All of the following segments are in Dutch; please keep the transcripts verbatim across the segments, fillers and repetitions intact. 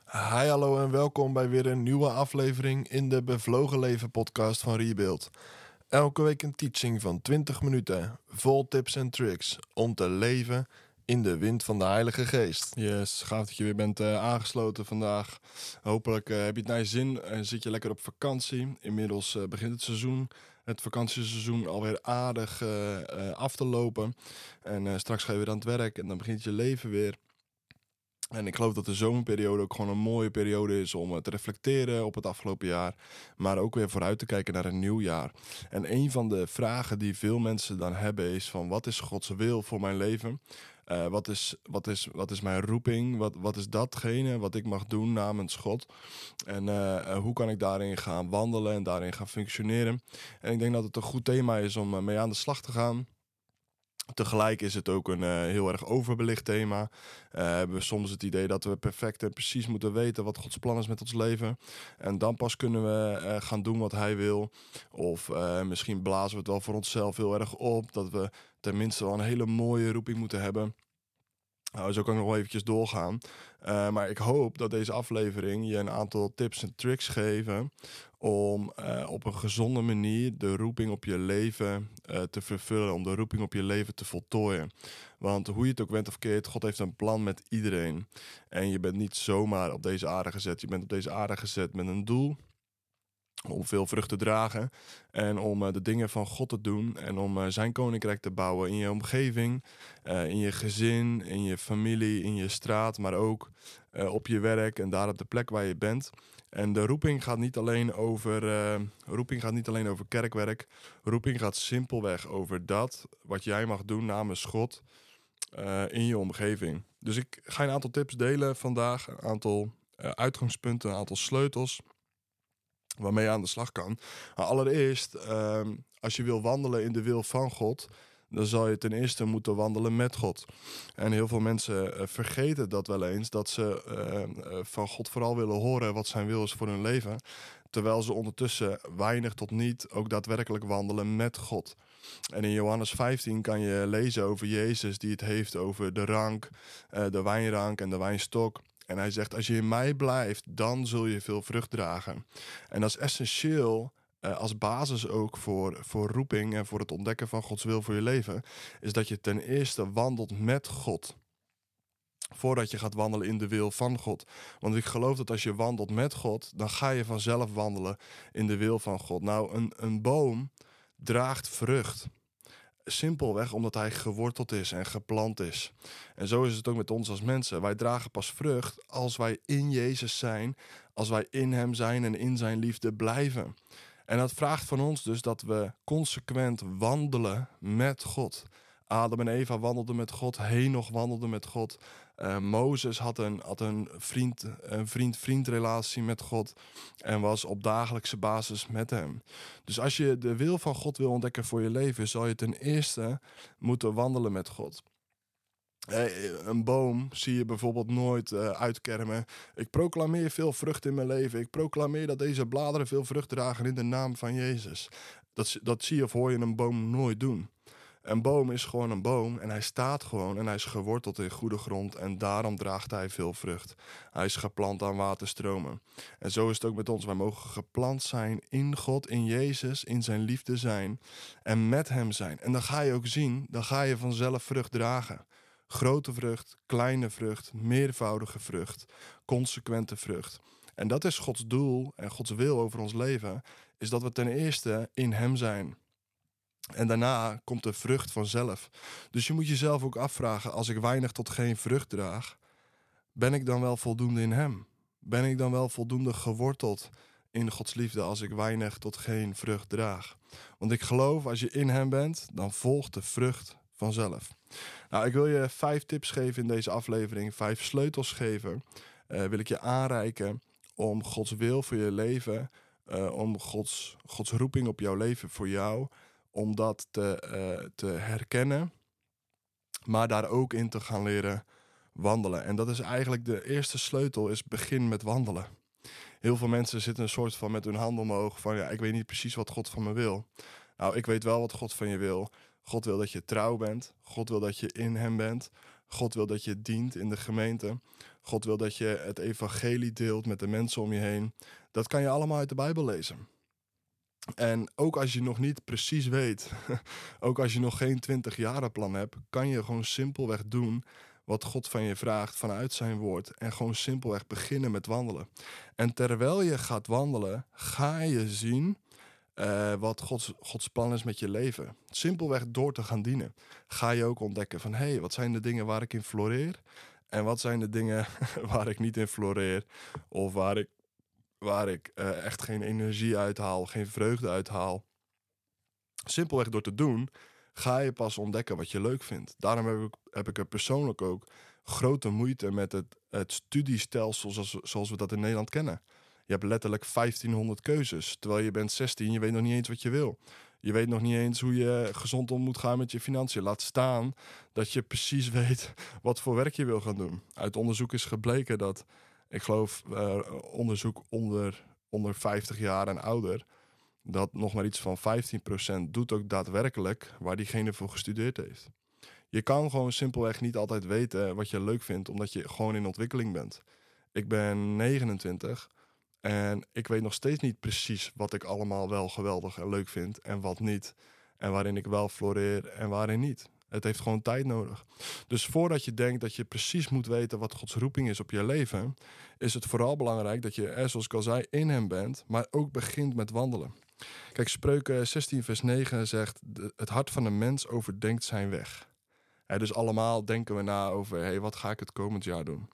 Hi, hallo en welkom bij weer een nieuwe aflevering in de Bevlogen Leven podcast van Rebuild. Elke week een teaching van twintig minuten, vol tips en tricks om te leven in de wind van de Heilige Geest. Yes, gaaf dat je weer bent uh, aangesloten vandaag. Hopelijk uh, heb je het naar je zin en zit je lekker op vakantie. Inmiddels uh, begint het seizoen, het vakantieseizoen alweer aardig uh, uh, af te lopen. En uh, straks ga je weer aan het werk en dan begint je leven weer. En ik geloof dat de zomerperiode ook gewoon een mooie periode is om te reflecteren op het afgelopen jaar. Maar ook weer vooruit te kijken naar een nieuw jaar. En een van de vragen die veel mensen dan hebben is van wat is Gods wil voor mijn leven? Uh, wat, is, wat, is, wat is mijn roeping? Wat, wat is datgene wat ik mag doen namens God? En uh, hoe kan ik daarin gaan wandelen en daarin gaan functioneren? En ik denk dat het een goed thema is om mee aan de slag te gaan. Tegelijk is het ook een uh, heel erg overbelicht thema. Uh, hebben we soms het idee dat we perfect en precies moeten weten wat Gods plan is met ons leven. En dan pas kunnen we uh, gaan doen wat Hij wil. Of uh, misschien blazen we het wel voor onszelf heel erg op. Dat we tenminste wel een hele mooie roeping moeten hebben. Nou, zo kan ik nog wel eventjes doorgaan. Uh, maar ik hoop dat deze aflevering je een aantal tips en tricks geven om uh, op een gezonde manier de roeping op je leven uh, te vervullen. Om de roeping op je leven te voltooien. Want hoe je het ook went of keert, God heeft een plan met iedereen. En je bent niet zomaar op deze aarde gezet. Je bent op deze aarde gezet met een doel. Om veel vrucht te dragen en om uh, de dingen van God te doen en om uh, zijn koninkrijk te bouwen in je omgeving, uh, in je gezin, in je familie, in je straat, maar ook uh, op je werk en daar op de plek waar je bent. En de roeping gaat niet alleen over, uh, roeping gaat niet alleen over kerkwerk. Roeping gaat simpelweg over dat wat jij mag doen namens God uh, in je omgeving. Dus ik ga een aantal tips delen vandaag, een aantal uh, uitgangspunten, een aantal sleutels waarmee je aan de slag kan. Maar allereerst, uh, als je wil wandelen in de wil van God, dan zal je ten eerste moeten wandelen met God. En heel veel mensen uh, vergeten dat wel eens, dat ze uh, uh, van God vooral willen horen wat zijn wil is voor hun leven, terwijl ze ondertussen weinig tot niet ook daadwerkelijk wandelen met God. En in Johannes vijftien kan je lezen over Jezus die het heeft over de rank, uh, de wijnrank en de wijnstok. En hij zegt, als je in mij blijft, dan zul je veel vrucht dragen. En dat is essentieel, uh, als basis ook voor, voor roeping en voor het ontdekken van Gods wil voor je leven, is dat je ten eerste wandelt met God. Voordat je gaat wandelen in de wil van God. Want ik geloof dat als je wandelt met God, dan ga je vanzelf wandelen in de wil van God. Nou, een, een boom draagt vrucht. Simpelweg omdat hij geworteld is en geplant is. En zo is het ook met ons als mensen. Wij dragen pas vrucht als wij in Jezus zijn, als wij in hem zijn en in zijn liefde blijven. En dat vraagt van ons dus dat we consequent wandelen met God. Adam en Eva wandelden met God, Henoch wandelde met God. Uh, Mozes had een, had een vriend, een vriend-vriend relatie met God en was op dagelijkse basis met hem. Dus als je de wil van God wil ontdekken voor je leven, zal je ten eerste moeten wandelen met God. Hey, een boom zie je bijvoorbeeld nooit uh, uitkermen. Ik proclameer veel vrucht in mijn leven. Ik proclameer dat deze bladeren veel vrucht dragen in de naam van Jezus. Dat, dat zie je of hoor je een boom nooit doen. Een boom is gewoon een boom en hij staat gewoon en hij is geworteld in goede grond en daarom draagt hij veel vrucht. Hij is geplant aan waterstromen. En zo is het ook met ons. Wij mogen geplant zijn in God, in Jezus, in zijn liefde zijn en met hem zijn. En dan ga je ook zien, dan ga je vanzelf vrucht dragen. Grote vrucht, kleine vrucht, meervoudige vrucht, consequente vrucht. En dat is Gods doel en Gods wil over ons leven, is dat we ten eerste in hem zijn. En daarna komt de vrucht vanzelf. Dus je moet jezelf ook afvragen, als ik weinig tot geen vrucht draag, ben ik dan wel voldoende in hem? Ben ik dan wel voldoende geworteld in Gods liefde als ik weinig tot geen vrucht draag? Want ik geloof, als je in hem bent, dan volgt de vrucht vanzelf. Nou, ik wil je vijf tips geven in deze aflevering, vijf sleutels geven. Uh, wil ik je aanreiken om Gods wil voor je leven, uh, om Gods, Gods roeping op jouw leven voor jou, om dat te, uh, te herkennen, maar daar ook in te gaan leren wandelen. En dat is eigenlijk de eerste sleutel, is begin met wandelen. Heel veel mensen zitten een soort van met hun hand omhoog van, ja, ik weet niet precies wat God van me wil. Nou, ik weet wel wat God van je wil. God wil dat je trouw bent. God wil dat je in hem bent. God wil dat je dient in de gemeente. God wil dat je het evangelie deelt met de mensen om je heen. Dat kan je allemaal uit de Bijbel lezen. En ook als je nog niet precies weet, ook als je nog geen twintig-jaren-plan hebt, kan je gewoon simpelweg doen wat God van je vraagt vanuit zijn woord. En gewoon simpelweg beginnen met wandelen. En terwijl je gaat wandelen, ga je zien uh, wat Gods, Gods plan is met je leven. Simpelweg door te gaan dienen. Ga je ook ontdekken van, hé, hey, wat zijn de dingen waar ik in floreer? En wat zijn de dingen waar ik niet in floreer? Of waar ik, waar ik uh, echt geen energie uithaal, geen vreugde uithaal. Simpelweg door te doen, ga je pas ontdekken wat je leuk vindt. Daarom heb ik, heb ik er persoonlijk ook grote moeite met het, het studiestelsel zoals, zoals we dat in Nederland kennen. Je hebt letterlijk vijftienhonderd keuzes, terwijl je bent zestien, je weet nog niet eens wat je wil. Je weet nog niet eens hoe je gezond om moet gaan met je financiën. Laat staan dat je precies weet wat voor werk je wil gaan doen. Uit onderzoek is gebleken dat, ik geloof uh, onderzoek onder, onder vijftig jaar en ouder, dat nog maar iets van vijftien procent doet ook daadwerkelijk waar diegene voor gestudeerd heeft. Je kan gewoon simpelweg niet altijd weten wat je leuk vindt, omdat je gewoon in ontwikkeling bent. Ik ben negenentwintig en ik weet nog steeds niet precies wat ik allemaal wel geweldig en leuk vind en wat niet. En waarin ik wel floreer en waarin niet. Het heeft gewoon tijd nodig. Dus voordat je denkt dat je precies moet weten wat Gods roeping is op je leven, is het vooral belangrijk dat je, zoals ik al zei, in hem bent, maar ook begint met wandelen. Kijk, Spreuken zestien vers negen zegt, het hart van een mens overdenkt zijn weg. He, dus allemaal denken we na over, hey, wat ga ik het komend jaar doen?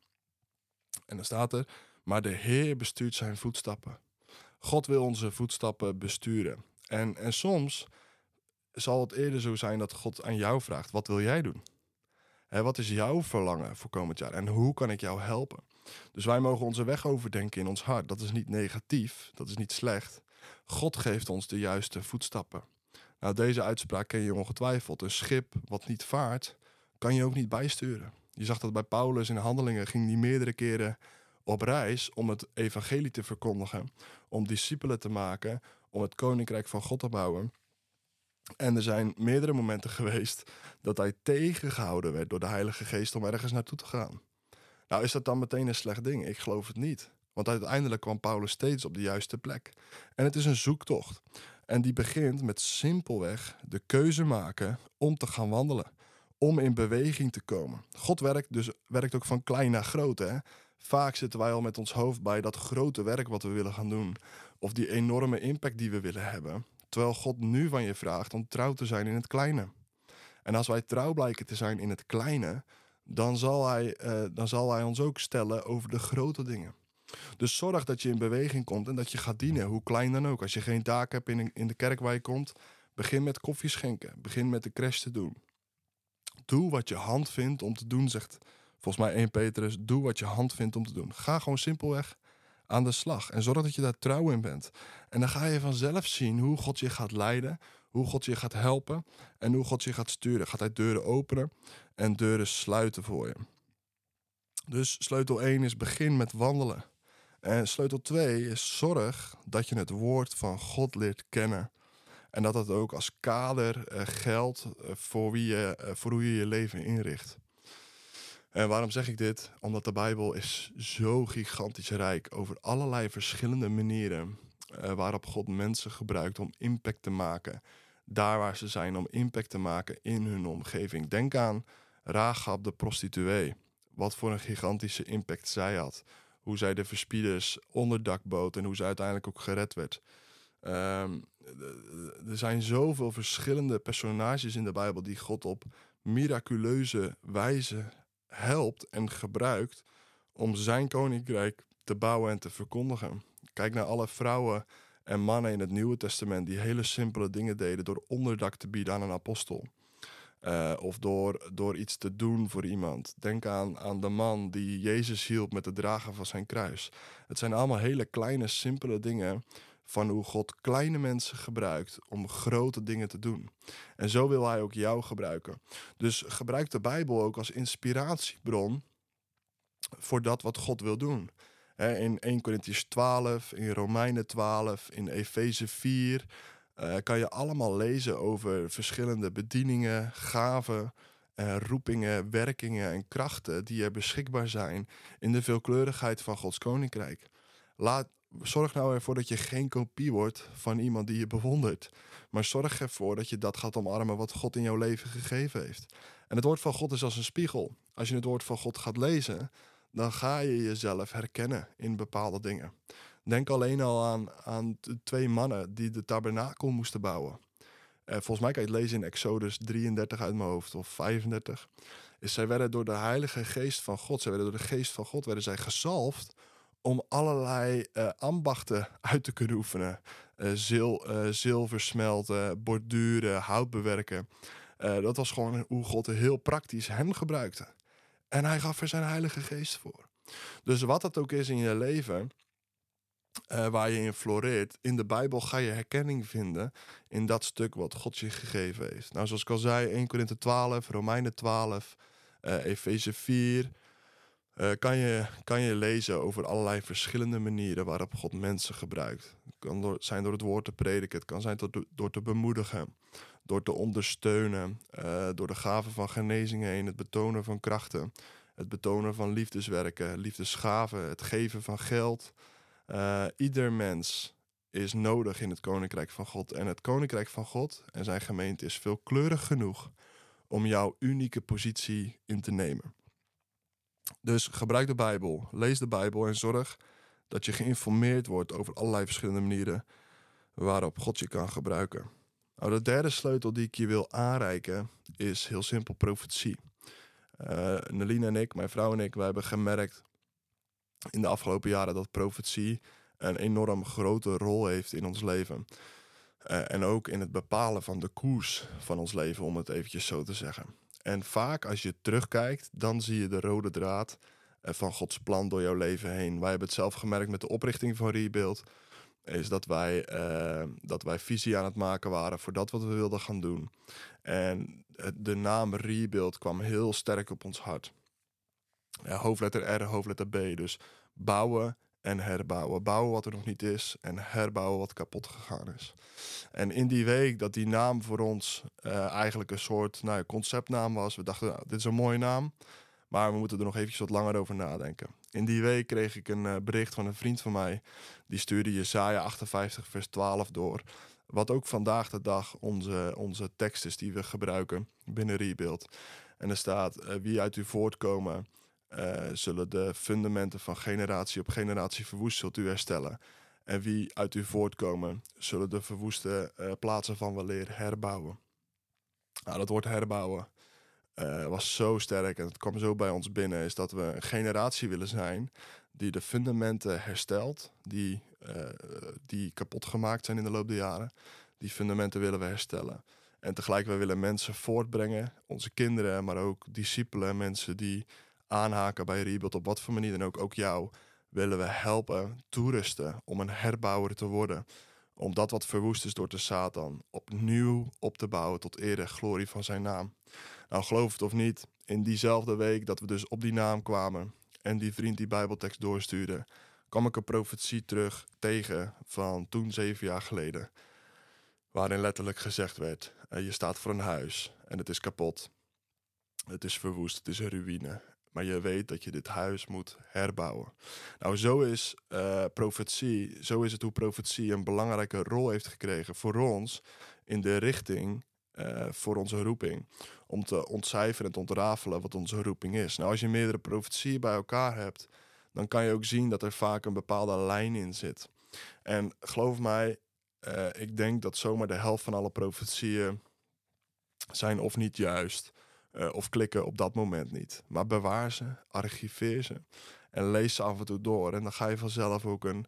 En dan staat er, maar de Heer bestuurt zijn voetstappen. God wil onze voetstappen besturen. En, en soms zal het eerder zo zijn dat God aan jou vraagt, wat wil jij doen? He, wat is jouw verlangen voor komend jaar? En hoe kan ik jou helpen? Dus wij mogen onze weg overdenken in ons hart. Dat is niet negatief, dat is niet slecht. God geeft ons de juiste voetstappen. Nou, deze uitspraak ken je ongetwijfeld. Een schip wat niet vaart, kan je ook niet bijsturen. Je zag dat bij Paulus in Handelingen, ging hij meerdere keren op reis om het evangelie te verkondigen, om discipelen te maken, om het koninkrijk van God te bouwen. En er zijn meerdere momenten geweest dat hij tegengehouden werd door de Heilige Geest om ergens naartoe te gaan. Nou, is dat dan meteen een slecht ding? Ik geloof het niet. Want uiteindelijk kwam Paulus steeds op de juiste plek. En het is een zoektocht. En die begint met simpelweg de keuze maken om te gaan wandelen. Om in beweging te komen. God werkt dus werkt ook van klein naar groot. Hè? Vaak zitten wij al met ons hoofd bij dat grote werk wat we willen gaan doen. Of die enorme impact die we willen hebben. Terwijl God nu van je vraagt om trouw te zijn in het kleine. En als wij trouw blijken te zijn in het kleine, dan zal hij, uh, dan zal hij ons ook stellen over de grote dingen. Dus zorg dat je in beweging komt en dat je gaat dienen, hoe klein dan ook. Als je geen taak hebt in, in de kerk waar je komt, begin met koffie schenken. Begin met de crash te doen. Doe wat je hand vindt om te doen, zegt volgens mij Eerste Petrus. Doe wat je hand vindt om te doen. Ga gewoon simpelweg aan de slag. En zorg dat je daar trouw in bent. En dan ga je vanzelf zien hoe God je gaat leiden, hoe God je gaat helpen en hoe God je gaat sturen. Gaat hij deuren openen en deuren sluiten voor je. Dus sleutel één is begin met wandelen. En sleutel twee is zorg dat je het woord van God leert kennen. En dat dat ook als kader uh, geldt uh, voor, wie je, uh, voor hoe je je leven inricht. En waarom zeg ik dit? Omdat de Bijbel is zo gigantisch rijk over allerlei verschillende manieren uh, waarop God mensen gebruikt om impact te maken. Daar waar ze zijn, om impact te maken in hun omgeving. Denk aan Rahab de prostituee. Wat voor een gigantische impact zij had. Hoe zij de verspieders onderdak bood en hoe ze uiteindelijk ook gered werd. Um, er zijn zoveel verschillende personages in de Bijbel die God op miraculeuze wijze helpt en gebruikt om zijn koninkrijk te bouwen en te verkondigen. Kijk naar alle vrouwen en mannen in het Nieuwe Testament die hele simpele dingen deden door onderdak te bieden aan een apostel. Uh, of door, door iets te doen voor iemand. Denk aan, aan de man die Jezus hielp met het dragen van zijn kruis. Het zijn allemaal hele kleine, simpele dingen van hoe God kleine mensen gebruikt om grote dingen te doen. En zo wil hij ook jou gebruiken. Dus gebruik de Bijbel ook als inspiratiebron voor dat wat God wil doen. He, in Eerste Korintiërs twaalf, in Romeinen twaalf, in Efeze vier... Uh, kan je allemaal lezen over verschillende bedieningen, gaven uh, roepingen, werkingen en krachten die er beschikbaar zijn in de veelkleurigheid van Gods koninkrijk. Laat, zorg nou ervoor dat je geen kopie wordt van iemand die je bewondert. Maar zorg ervoor dat je dat gaat omarmen wat God in jouw leven gegeven heeft. En het woord van God is als een spiegel. Als je het woord van God gaat lezen, dan ga je jezelf herkennen in bepaalde dingen. Denk alleen al aan, aan de twee mannen die de tabernakel moesten bouwen. Uh, volgens mij kan je het lezen in Exodus drieëndertig uit mijn hoofd, of vijfendertig. Is zij werden door de heilige geest van God, zij werden door de geest van God, werden zij gezalfd om allerlei uh, ambachten uit te kunnen oefenen. Uh, zil, uh, zilver smelten, borduren, hout bewerken. Uh, dat was gewoon hoe God heel praktisch hen gebruikte. En hij gaf er zijn heilige geest voor. Dus wat dat ook is in je leven, uh, waar je in floreert, in de Bijbel ga je herkenning vinden in dat stuk wat God je gegeven heeft. Nou, zoals ik al zei, eerste Korinthe twaalf, Romeinen twaalf, uh, Efeze vier. Uh, kan, je, kan je lezen over allerlei verschillende manieren waarop God mensen gebruikt. Het kan door, zijn door het woord te prediken, het kan zijn door, door te bemoedigen, door te ondersteunen, uh, door de gaven van genezingen heen, het betonen van krachten, het betonen van liefdeswerken, liefdesgaven, het geven van geld. Uh, ieder mens is nodig in het koninkrijk van God. En het koninkrijk van God en zijn gemeente is veelkleurig genoeg om jouw unieke positie in te nemen. Dus gebruik de Bijbel, lees de Bijbel en zorg dat je geïnformeerd wordt over allerlei verschillende manieren waarop God je kan gebruiken. Nou, de derde sleutel die ik je wil aanreiken is heel simpel profetie. Uh, Nelina en ik, mijn vrouw en ik, wij hebben gemerkt in de afgelopen jaren dat profetie een enorm grote rol heeft in ons leven. Uh, en ook in het bepalen van de koers van ons leven, om het eventjes zo te zeggen. En vaak als je terugkijkt, dan zie je de rode draad van Gods plan door jouw leven heen. Wij hebben het zelf gemerkt met de oprichting van Rebuild, is dat wij, uh, dat wij visie aan het maken waren voor dat wat we wilden gaan doen. En de naam Rebuild kwam heel sterk op ons hart. Ja, hoofdletter R, hoofdletter B. Dus bouwen en herbouwen. Bouwen wat er nog niet is en herbouwen wat kapot gegaan is. En in die week dat die naam voor ons uh, eigenlijk een soort nou, conceptnaam was. We dachten, nou, dit is een mooie naam, maar we moeten er nog eventjes wat langer over nadenken. In die week kreeg ik een uh, bericht van een vriend van mij. Die stuurde Jesaja achtenvijftig vers twaalf door. Wat ook vandaag de dag onze, onze tekst is die we gebruiken binnen Rebuild. En er staat, uh, wie uit u voortkomen, Uh, zullen de fundamenten van generatie op generatie verwoest, zult u herstellen. En wie uit u voortkomen, zullen de verwoeste uh, plaatsen van weleer herbouwen. Nou, dat woord herbouwen uh, was zo sterk en het kwam zo bij ons binnen, is dat we een generatie willen zijn die de fundamenten herstelt, die, uh, die kapot gemaakt zijn in de loop der jaren. Die fundamenten willen we herstellen. En tegelijk we willen mensen voortbrengen, onze kinderen, maar ook discipelen, mensen die aanhaken bij Rebuild, op wat voor manier dan ook, ook jou, willen we helpen, toerusten om een herbouwer te worden. Om dat wat verwoest is door de Satan opnieuw op te bouwen tot eer en glorie van zijn naam. Nou, geloof het of niet, in diezelfde week dat we dus op die naam kwamen en die vriend die Bijbeltekst doorstuurde, kwam ik een profetie terug tegen van toen zeven jaar geleden. Waarin letterlijk gezegd werd, je staat voor een huis en het is kapot. Het is verwoest, het is een ruïne. Maar je weet dat je dit huis moet herbouwen. Nou, zo is uh, profetie, zo is het hoe profetie een belangrijke rol heeft gekregen voor ons in de richting uh, voor onze roeping. Om te ontcijferen en te ontrafelen wat onze roeping is. Nou, als je meerdere profetieën bij elkaar hebt, dan kan je ook zien dat er vaak een bepaalde lijn in zit. En geloof mij, uh, ik denk dat zomaar de helft van alle profetieën zijn of niet juist. Uh, of klikken op dat moment niet. Maar bewaar ze, archiveer ze en lees ze af en toe door. En dan ga je vanzelf ook een,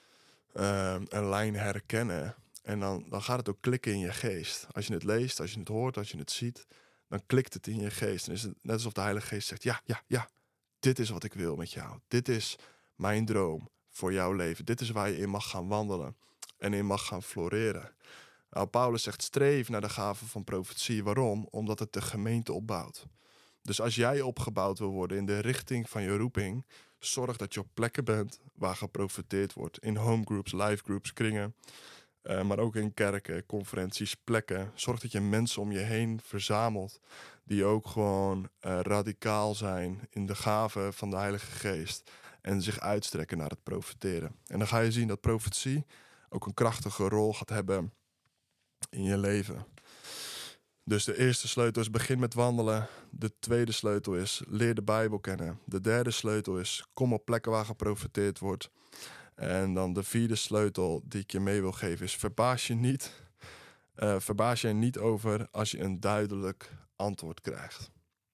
uh, een lijn herkennen. En dan, dan gaat het ook klikken in je geest. Als je het leest, als je het hoort, als je het ziet, dan klikt het in je geest. En is het net alsof de Heilige Geest zegt, ja, ja, ja, dit is wat ik wil met jou. Dit is mijn droom voor jouw leven. Dit is waar je in mag gaan wandelen en in mag gaan floreren. Nou, Paulus zegt streef naar de gave van profetie. Waarom? Omdat het de gemeente opbouwt. Dus als jij opgebouwd wil worden in de richting van je roeping, zorg dat je op plekken bent waar geprofeteerd wordt. In homegroups, livegroups, kringen. Uh, maar ook in kerken, conferenties, plekken. Zorg dat je mensen om je heen verzamelt die ook gewoon uh, radicaal zijn in de gave van de Heilige Geest en zich uitstrekken naar het profeteren. En dan ga je zien dat profetie ook een krachtige rol gaat hebben in je leven. Dus de eerste sleutel is begin met wandelen. De tweede sleutel is leer de Bijbel kennen. De derde sleutel is kom op plekken waar geprofeteerd wordt. En dan de vierde sleutel die ik je mee wil geven is verbaas je niet. Uh, verbaas je er niet over als je een duidelijk antwoord krijgt.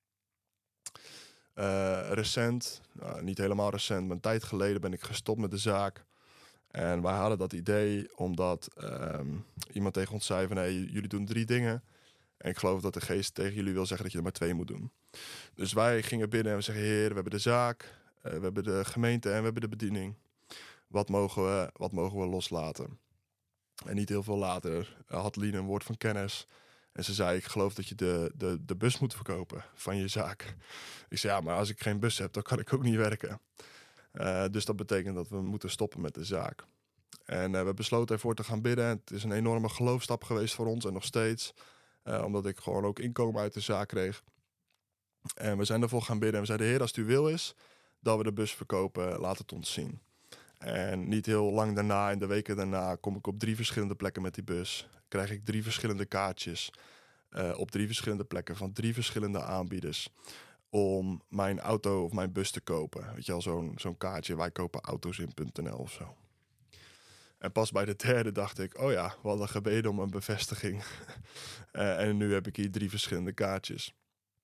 Uh, recent, nou, niet helemaal recent, maar een tijd geleden ben ik gestopt met de zaak. En wij hadden dat idee omdat um, iemand tegen ons zei van hey, jullie doen drie dingen. En ik geloof dat de geest tegen jullie wil zeggen dat je er maar twee moet doen. Dus wij gingen binnen en we zeggen heer, we hebben de zaak, uh, we hebben de gemeente en we hebben de bediening. Wat mogen we, wat mogen we loslaten? En niet heel veel later had Lien een woord van kennis. En ze zei, ik geloof dat je de, de, de bus moet verkopen van je zaak. Ik zei, ja, maar als ik geen bus heb, dan kan ik ook niet werken. Uh, dus dat betekent dat we moeten stoppen met de zaak. En uh, we besloten ervoor te gaan bidden. Het is een enorme geloofstap geweest voor ons en nog steeds. Uh, omdat ik gewoon ook inkomen uit de zaak kreeg. En we zijn ervoor gaan bidden. En we zeiden, heer, als het uw wil is dat we de bus verkopen, laat het ons zien. En niet heel lang daarna, in de weken daarna, kom ik op drie verschillende plekken met die bus. Krijg ik drie verschillende kaartjes uh, op drie verschillende plekken van drie verschillende aanbieders om mijn auto of mijn bus te kopen. Weet je wel, zo'n, zo'n kaartje, wij kopen auto's in punt n l of zo. En pas bij de derde dacht ik, oh ja, we hadden gebeden om een bevestiging. uh, en nu heb ik hier drie verschillende kaartjes.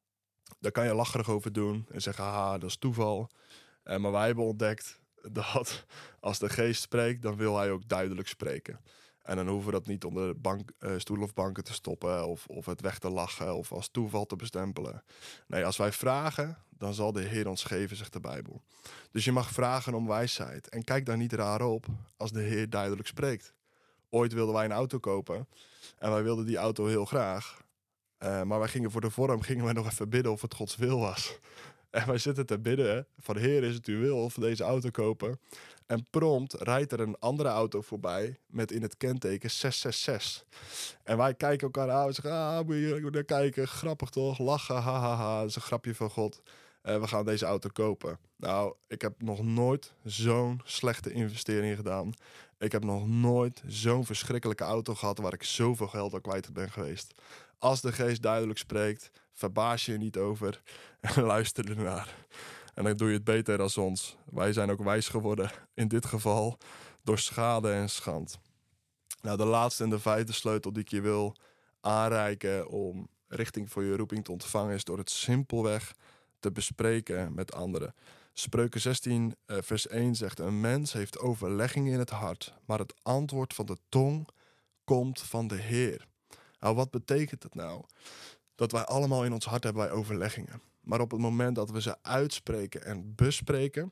Daar kan je lacherig over doen en zeggen, haha, dat is toeval. Uh, maar wij hebben ontdekt dat als de geest spreekt, dan wil hij ook duidelijk spreken. En dan hoeven we dat niet onder bank, uh, stoelen of banken te stoppen of, of het weg te lachen of als toeval te bestempelen. Nee, als wij vragen, dan zal de Heer ons geven, zegt de Bijbel. Dus je mag vragen om wijsheid. En kijk daar niet raar op als de Heer duidelijk spreekt. Ooit wilden wij een auto kopen en wij wilden die auto heel graag. Uh, maar wij gingen voor de vorm, gingen wij nog even bidden of het Gods wil was. En wij zitten te bidden van Heer, is het uw wil of we deze auto kopen? En prompt rijdt er een andere auto voorbij met in het kenteken zes zes zes. En wij kijken elkaar aan en zeggen, ah, moet je naar kijken, grappig toch, lachen, hahaha, ha, ha. Dat is een grapje van God. Uh, we gaan deze auto kopen. Nou, ik heb nog nooit zo'n slechte investering gedaan. Ik heb nog nooit zo'n verschrikkelijke auto gehad waar ik zoveel geld aan kwijt ben geweest. Als de geest duidelijk spreekt, verbaas je er niet over en luister ernaar. En dan doe je het beter dan ons. Wij zijn ook wijs geworden, in dit geval, door schade en schand. Nou, de laatste en de vijfde sleutel die ik je wil aanreiken om richting voor je roeping te ontvangen, is door het simpelweg te bespreken met anderen. Spreuken zestien, uh, vers één zegt, een mens heeft overleggingen in het hart, maar het antwoord van de tong komt van de Heer. Nou, wat betekent het nou? Dat wij allemaal in ons hart hebben wij overleggingen. Maar op het moment dat we ze uitspreken en bespreken,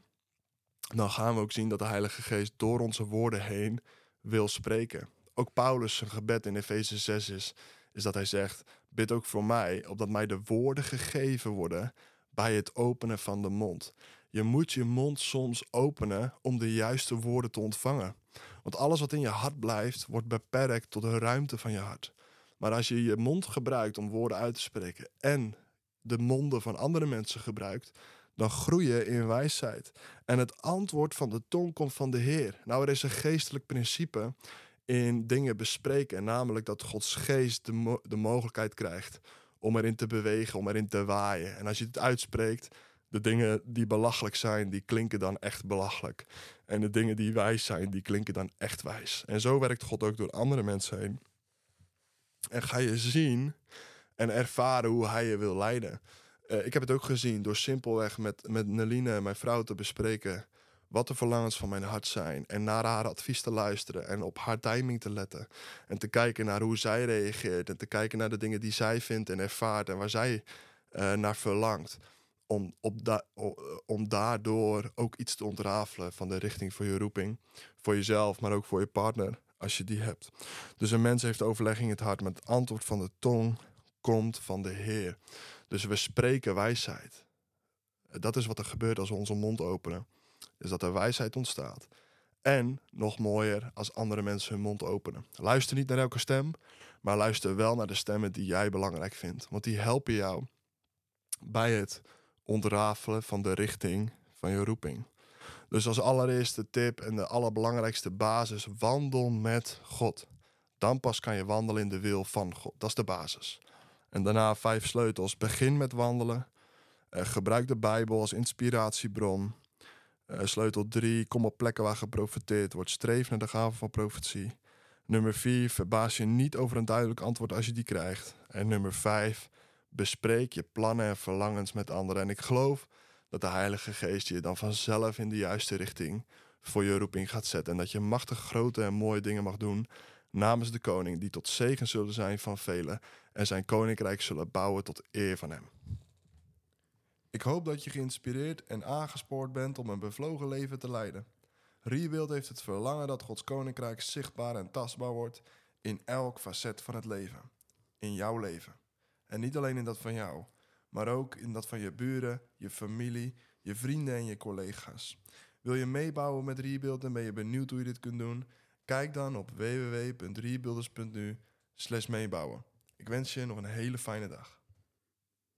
dan gaan we ook zien dat de Heilige Geest door onze woorden heen wil spreken. Ook Paulus' zijn gebed in Efeze zes is, is dat hij zegt, bid ook voor mij, opdat mij de woorden gegeven worden bij het openen van de mond. Je moet je mond soms openen om de juiste woorden te ontvangen. Want alles wat in je hart blijft, wordt beperkt tot de ruimte van je hart. Maar als je je mond gebruikt om woorden uit te spreken en de monden van andere mensen gebruikt, dan groei je in wijsheid. En het antwoord van de tong komt van de Heer. Nou, er is een geestelijk principe in dingen bespreken, namelijk dat Gods geest de, mo- de mogelijkheid krijgt om erin te bewegen, om erin te waaien. En als je het uitspreekt, de dingen die belachelijk zijn, die klinken dan echt belachelijk. En de dingen die wijs zijn, die klinken dan echt wijs. En zo werkt God ook door andere mensen heen. En ga je zien en ervaren hoe hij je wil leiden. Uh, ik heb het ook gezien door simpelweg met, met Neline, mijn vrouw, te bespreken wat de verlangens van mijn hart zijn. En naar haar advies te luisteren en op haar timing te letten. En te kijken naar hoe zij reageert. En te kijken naar de dingen die zij vindt en ervaart en waar zij uh, naar verlangt. Om, op da- om daardoor ook iets te ontrafelen van de richting voor je roeping. Voor jezelf, maar ook voor je partner, als je die hebt. Dus een mens heeft overlegging in het hart, maar het antwoord van de tong komt van de Heer. Dus we spreken wijsheid. Dat is wat er gebeurt als we onze mond openen. Is dat er wijsheid ontstaat. En, nog mooier, als andere mensen hun mond openen. Luister niet naar elke stem, maar luister wel naar de stemmen die jij belangrijk vindt. Want die helpen jou bij het ontrafelen van de richting van je roeping. Dus als allereerste tip en de allerbelangrijkste basis, wandel met God. Dan pas kan je wandelen in de wil van God. Dat is de basis. En daarna vijf sleutels. Begin met wandelen. Uh, gebruik de Bijbel als inspiratiebron. Uh, sleutel drie. Kom op plekken waar geprofeteerd wordt. Streef naar de gave van profetie. Nummer vier. Verbaas je niet over een duidelijk antwoord als je die krijgt. En nummer vijf. Bespreek je plannen en verlangens met anderen. En ik geloof dat de Heilige Geest je dan vanzelf in de juiste richting voor je roeping gaat zetten. En dat je machtig grote en mooie dingen mag doen namens de koning, die tot zegen zullen zijn van velen en zijn koninkrijk zullen bouwen tot eer van hem. Ik hoop dat je geïnspireerd en aangespoord bent om een bevlogen leven te leiden. Rebuild heeft het verlangen dat Gods koninkrijk zichtbaar en tastbaar wordt in elk facet van het leven. In jouw leven. En niet alleen in dat van jou, maar ook in dat van je buren, je familie, je vrienden en je collega's. Wil je meebouwen met Rebuild en ben je benieuwd hoe je dit kunt doen? Kijk dan op w w w punt rebuilders punt n u slash meebouwen. Ik wens je nog een hele fijne dag.